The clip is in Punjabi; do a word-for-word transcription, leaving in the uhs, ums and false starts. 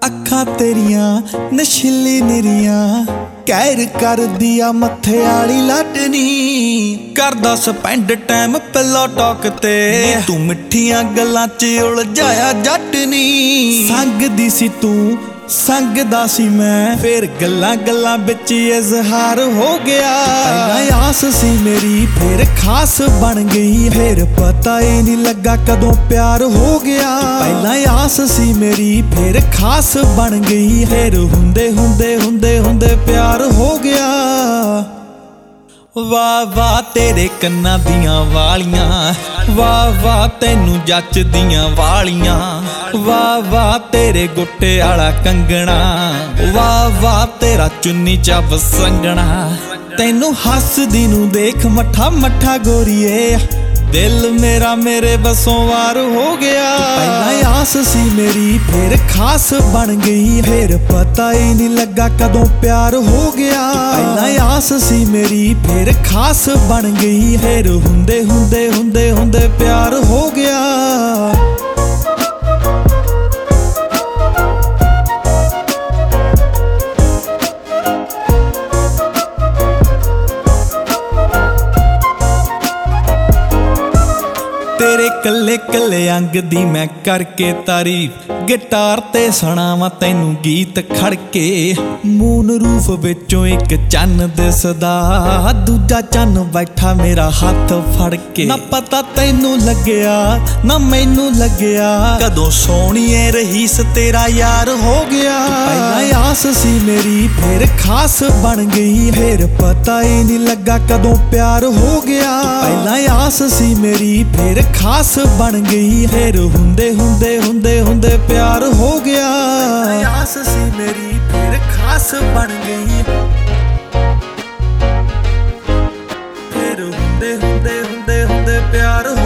ਅੱਖਾਂ ਤੇਰੀਆਂ ਨਸ਼ੀਲੀ ਨਿਰੀਆਂ ਕਹਿਰ ਕਰਦੀ ਆ ਮੱਥੇ ਵਾਲੀ ਲਾਡਨੀ ਕਰਦਾ ਸਪੈਂਡ ਟਾਈਮ ਪਿੱਲੋ ਟਾਕ ਤੇ ਤੂੰ ਮਿੱਠੀਆਂ ਗੱਲਾਂ 'ਚ ਉਲਝਾਇਆ ਜੱਟ ਨੀ ਸੰਗਦੀ ਸੀ ਤੂੰ ਸੰਗਦਾ ਸੀ ਮੈਂ ਫੇਰ ਗੱਲਾਂ ਗੱਲਾਂ ਵਿੱਚ ਇਜ਼ਹਾਰ ਹੋ ਗਿਆ ਪਹਿਲਾਂ ਆਸ ਸੀ ਮੇਰੀ ਫੇਰ ਖਾਸ ਬਣ ਗਈ ਫੇਰ ਪਤਾ ਹੀ ਨਹੀਂ ਲੱਗਾ ਕਦੋਂ ਪਿਆਰ ਹੋ ਗਿਆ ਪਹਿਲਾਂ ਆਸ ਸੀ ਮੇਰੀ ਫੇਰ ਖਾਸ ਬਣ ਗਈ ਫੇਰ ਹੁੰਦੇ ਹੁੰਦੇ ਹੁੰਦੇ ਹੁੰਦੇ ਪਿਆਰ ਹੋ ਗਿਆ ਵਾਹ ਵਾਹ ਤੇਰੇ ਕੰਨਾਂ ਦੀਆਂ ਵਾਲੀਆਂ ਵਾਹ ਵਾਹ ਤੈਨੂੰ ਜੱਚਦੀਆਂ ਵਾਲੀਆਂ ਵਾਹ ਵਾਹ ਤੇਰੇ ਗੁੱਟੇ ਵਾਲਾ ਕੰਗਣਾ ਵਾਹ ਵਾਹ ਤੇਰਾ ਚੁੰਨੀ ਚ ਵਸੰਗਣਾ ਤੈਨੂੰ ਹੱਸਦੀ ਨੂੰ ਦੇਖ ਮੱਠਾ ਮੱਠਾ ਗੋਰੀਏ ਦਿਲ ਮੇਰਾ ਮੇਰੇ ਬਸੋਂ ਵਾਰ ਹੋ ਗਿਆ ਪਹਿਲਾਂ ਆਸ ਸੀ ਮੇਰੀ ਫੇਰ ਖਾਸ ਬਣ ਗਈ ਫੇਰ ਪਤਾ ਹੀ ਨਹੀਂ ਲੱਗਾ ਕਦੋਂ ਪਿਆਰ ਹੋ ਗਿਆ ਪਹਿਲਾਂ ਆਸ ਸੀ ਮੇਰੀ ਫੇਰ ਖਾਸ ਬਣ ਗਈ ਫੇਰ ਹੁੰਦੇ ਹੁੰਦੇ ਹੁੰਦੇ ਹੁੰਦੇ ਪਿਆਰ ਹੋ ਗਿਆ तेरे कल्ले कल्ले अंग दी मैं करके तारीफ गिटार ते सुणावां तैनू गीत खड़के मून रूफ विचों एक चन्न दिसदा दूजा चन्न बैठा मेरा हाथ फड़के ना पता तैनू लग्या ना मैनू लग्या कदों सोहणीए रहीस तेरा यार हो गया पहला आस सी मेरी फिर खास बन गई फिर पता ही नहीं लगा कदों प्यार हो गया पहला आस सी मेरी फिर खास बन गई फिर हुंदे हुंदे हुंदे हुंदे प्यार हो गया आस सी मेरी फिर खास बन गई फिर हुंदे हुंदे हुंदे हुंदे प्यार हो